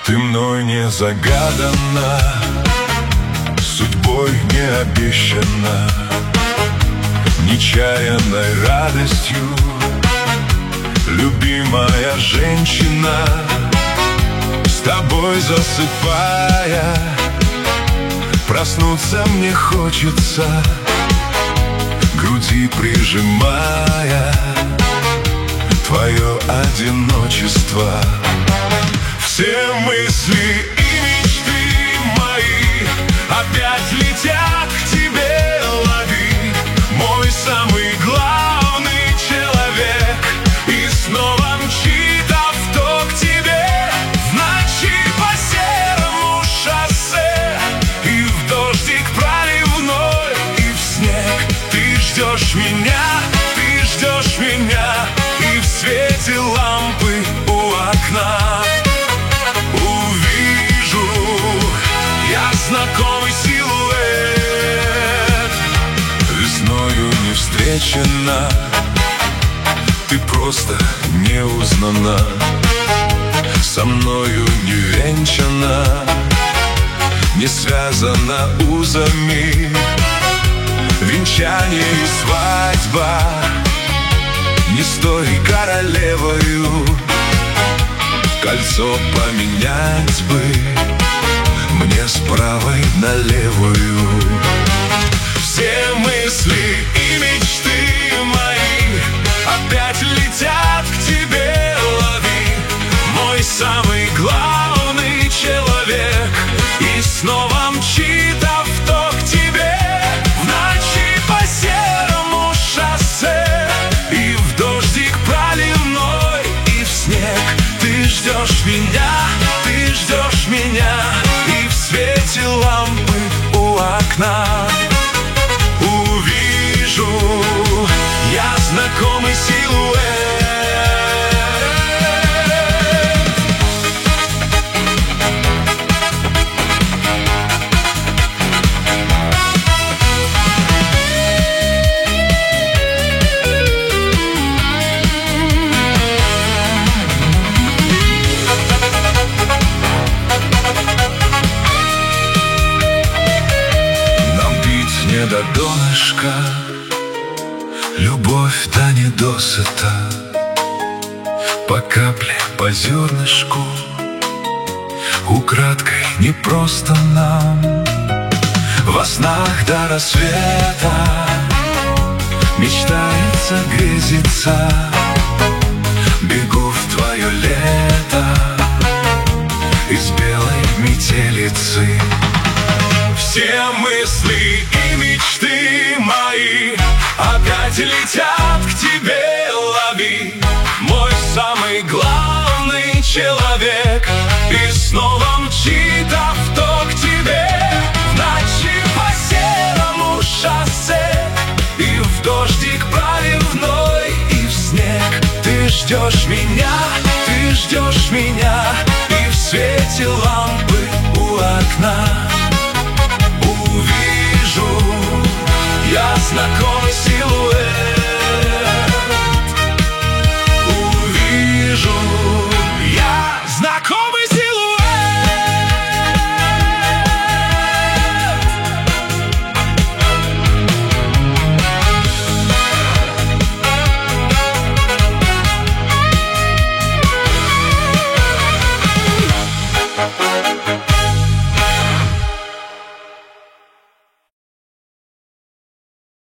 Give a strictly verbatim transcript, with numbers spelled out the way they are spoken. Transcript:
Ты мной не загадана, судьбой не обещана, нечаянной радостью, любимая женщина. С тобой засыпая, проснуться мне хочется, к груди прижимая твое одиночество. Все мысли и мечты мои опять летят к тебе, лови, мой самый главный человек. И снова мчит авто к тебе, в ночи по серому шоссе, и в дождик проливной, и в снег. Ты ждешь меня, ты ждешь меня, и в свете лампы у окна увижу я знакомый силуэт. Весною не встречена, ты просто не узнана, со мною не венчана, не связана узами, венчание и свадьба не с той королевою. Кольцо поменять бы мне с правой на левую. Все мысли и мечты мои опять летят к тебе, лови, мой самый главный человек. И снова мчит авто к тебе, в ночи по серому шоссе, и в дождик проливной, и в снег. Ты ждешь меня, ты ждешь меня, и в свете лампы у окна увижу я знакомый силуэт. До донышка любовь да не досыта, по капле, по зернышку, украдкой не просто нам. Во снах до рассвета мечтается, грезится, бегу в твое лето из белой метелицы. Все мысли и мечты мои опять летят к тебе, лови, мой самый главный человек. И снова мчит авто к тебе, в ночи по серому шоссе, и в дождик проливной, и в снег. Ты ждешь меня, ты ждешь меня, и в свете лампы у окна увижу я знакомый